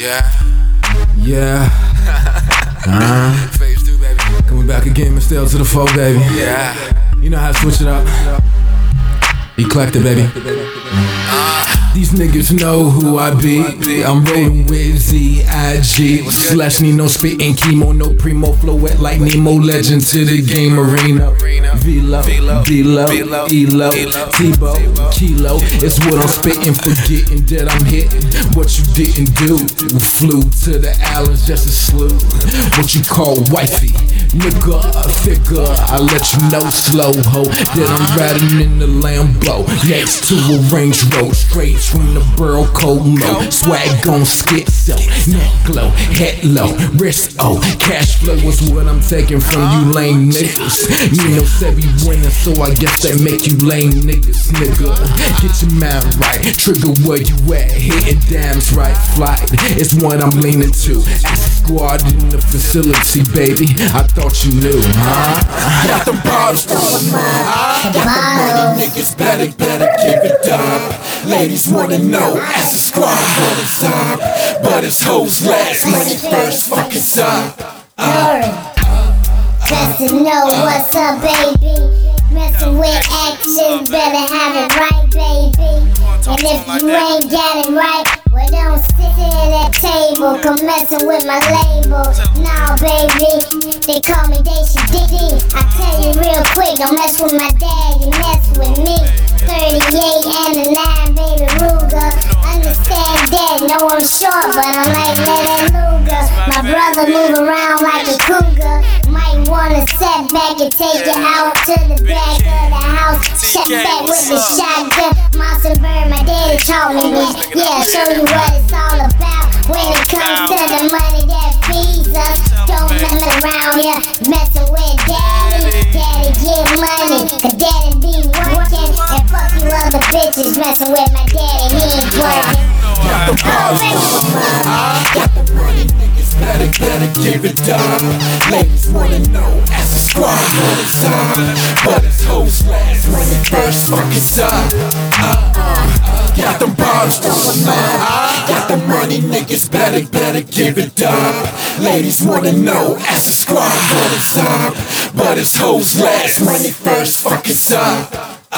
Yeah. Phase 2, baby. Coming back again, Mr. L to the 4, baby. Yeah. You know how to switch it up. Eclectic, baby. These niggas know who I be. I'm rolling with Z.I.G. Slash Nino, spitting chemo, no primo, flow wet like Nemo, legend to the game arena. V-Lo, D-Lo, E-Lo, T-Bo, Kilo. It's what I'm spitting, forgetting that I'm hitting what you didn't do. Flew to the islands just to slew what you call wifey. Nigga, figure, I let you know slow ho that I'm riding in the Lambo next to a Range Rover, straight from the Burl Como. Swag gon' schizo, neck glow, head low, wrist oh. Cash flow is what I'm taking from you lame niggas. You know said be winning, so I guess that make you lame niggas. Nigga, get your mind right, trigger where you at, hitting dams right. Flight is what I'm leaning to. Ask squad in the facility, baby. I thought you knew, huh? Got them bottles going on. Got the money, niggas better give it up. Ladies wanna know, ask the squad what it's up. But it's hoes last, money first, fucking stop. Just to know what's up, baby. Messing with actions, better have it right, baby. And if you ain't got it right, well, don't sit at that table, come messing with my label. Nah, baby, they call me Daisha Diddy. I tell you real quick, don't mess with my dad, you mess with me. 38 and a 9, baby Ruger. Understand that, know I'm short, but I'm like Lennon Luger. My brother move around like a cougar. Might wanna set back and take you out to the back of the house. Check back with the shotgun. Monster Bird, my daddy taught me this. Yeah, show you what it's all about. When it comes to the money that feeds us, don't mess around here messing with daddy. Daddy get money, cause daddy be working. And fuck you other bitches messing with my daddy, he ain't working. Got the bottles going on. Got the money, niggas better give it up. Ladies wanna know, ask the squad what it's up. But it's hoes last, money first, fucking stop. Got them bottles going on. Got the money, niggas better give it up. Ladies wanna know, ask the squad what it's up. But it's hoes last, money first, fucking stop.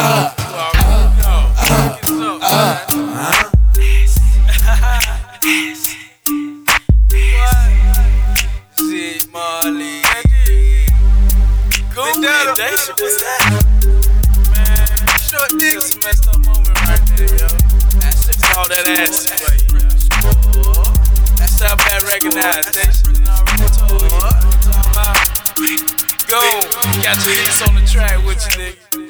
Shit, Marley. Go with Daisha, what's that? Man, short niggas. That's a messed up moment right there, yo. That shit's all that ass play, yo. That's how bad recognized, Daisha. Go, got your hits on the track with you, nigga.